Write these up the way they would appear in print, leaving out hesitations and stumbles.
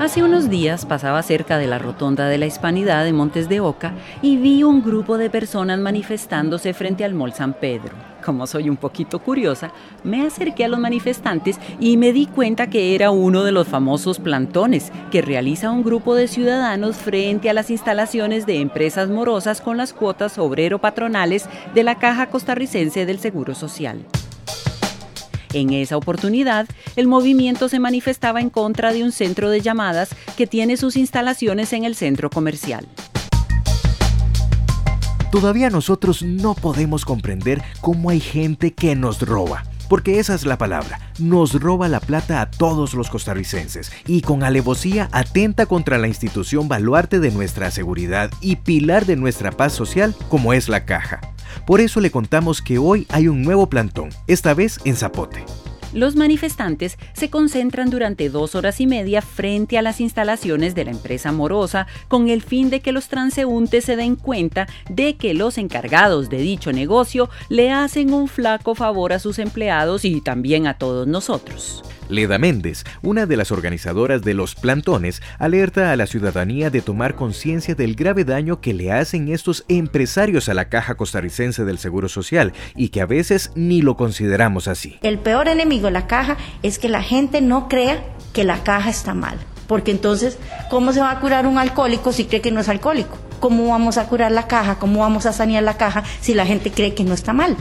Hace unos días pasaba cerca de la rotonda de la Hispanidad de Montes de Oca y vi un grupo de personas manifestándose frente al Mall San Pedro. Como soy un poquito curiosa, me acerqué a los manifestantes y me di cuenta que era uno de los famosos plantones que realiza un grupo de ciudadanos frente a las instalaciones de empresas morosas con las cuotas obrero-patronales de la Caja Costarricense del Seguro Social. En esa oportunidad, el movimiento se manifestaba en contra de un centro de llamadas que tiene sus instalaciones en el centro comercial. Todavía nosotros no podemos comprender cómo hay gente que nos roba. Porque esa es la palabra, nos roba la plata a todos los costarricenses y con alevosía atenta contra la institución baluarte de nuestra seguridad y pilar de nuestra paz social como es la Caja. Por eso le contamos que hoy hay un nuevo plantón, esta vez en Zapote. Los manifestantes se concentran durante 2 horas y media frente a las instalaciones de la empresa morosa con el fin de que los transeúntes se den cuenta de que los encargados de dicho negocio le hacen un flaco favor a sus empleados y también a todos nosotros. Leda Méndez, una de las organizadoras de los plantones, alerta a la ciudadanía de tomar conciencia del grave daño que le hacen estos empresarios a la Caja Costarricense del Seguro Social y que a veces ni lo consideramos así. El peor enemigo de la Caja es que la gente no crea que la Caja está mal, porque entonces, ¿cómo se va a curar un alcohólico si cree que no es alcohólico? ¿Cómo vamos a curar la Caja? ¿Cómo vamos a sanear la Caja si la gente cree que no está mal?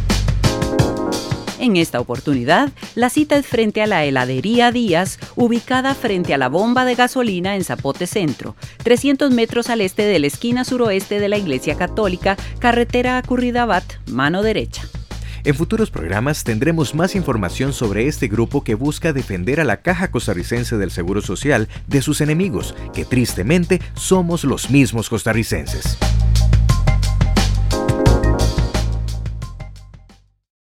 En esta oportunidad, la cita es frente a la heladería Díaz, ubicada frente a la bomba de gasolina en Zapote Centro, 300 metros al este de la esquina suroeste de la Iglesia Católica, carretera a Curridabat, mano derecha. En futuros programas tendremos más información sobre este grupo que busca defender a la Caja Costarricense del Seguro Social de sus enemigos, que tristemente somos los mismos costarricenses.